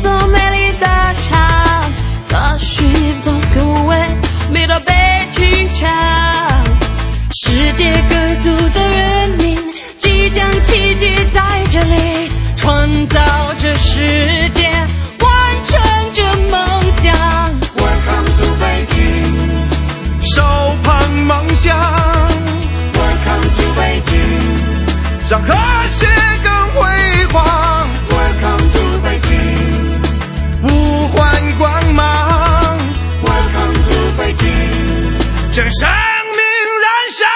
座美丽的城，它是座更为美的北京城。世界各族的人民即将齐聚在这里，创造这世界，完成这梦想。 Welcome to 北京， 手捧梦想。 Welcome to 北京， 让和谐更辉煌。 Welcome to 北京， 呼唤光芒。 Welcome to 北京， 将生命燃烧。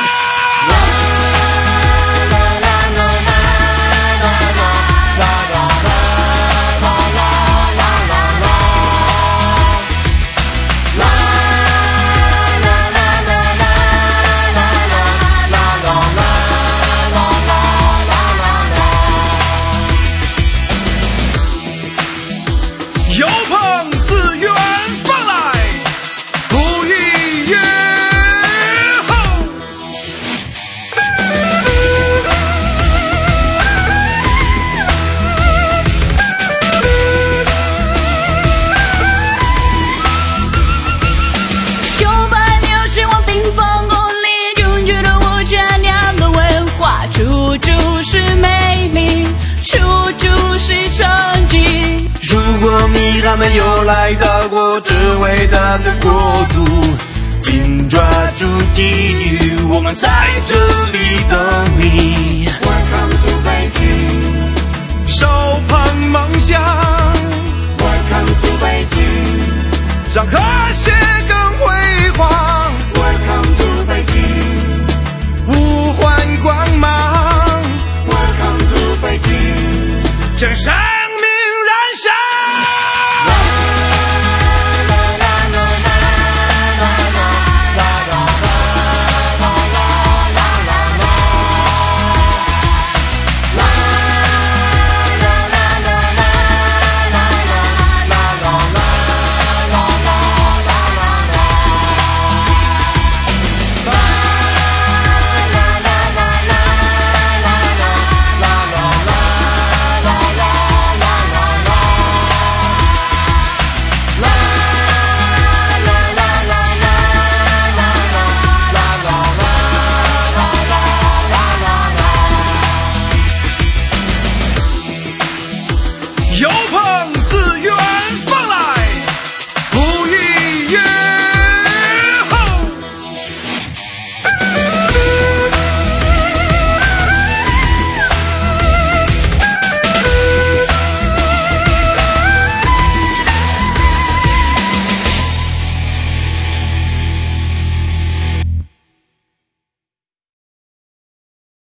有朋自远方来，不亦乐乎。 960万平方公里，拥有了我这样的文化，处处是美丽，处处是生机。 如果你还没有来到过这伟大的国度，请抓住机遇，我们在这里等你。 Welcome to 北京， 手捧梦想。 Welcome to 北京， 让和谐更辉煌。 Welcome to 北京， 呼唤光芒。 Welcome to 北京， 将生